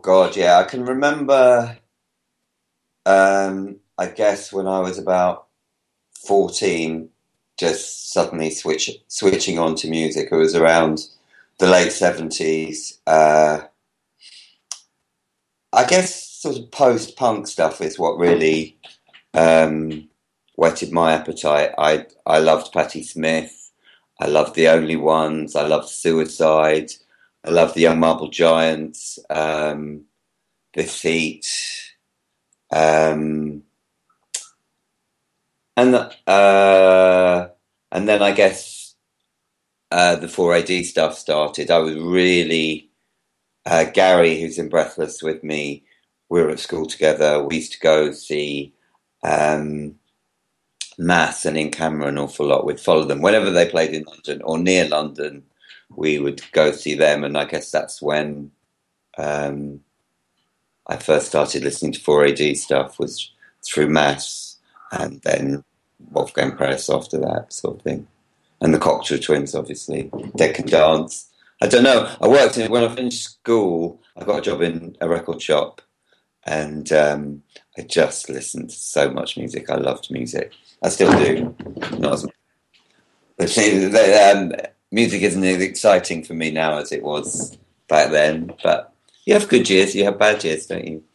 God, yeah, I can remember. I guess when I was about 14, just suddenly switching on to music. It was around the late 70s. I guess sort of post-punk stuff is what really whetted my appetite. I loved Patti Smith. I loved The Only Ones. I loved Suicide. I loved the Young Marble Giants. Defeat. Um, and and then I guess the 4AD stuff started. I was really Gary, who's in Breathless with me. We were at school together. We used to go see Mass and In Camera an awful lot. We'd follow them whenever they played in London or near London. We would go see them, and I guess that's when I first started listening to 4AD stuff, was through Mass, and then Wolfgang Press after that sort of thing. And the Cocteau Twins, obviously. Dead Can Dance. I don't know. When I finished school, I got a job in a record shop, and I just listened to so much music. I loved music. I still do. Not as much. But music isn't as exciting for me now as it was back then. But you have good years, you have bad years, don't you?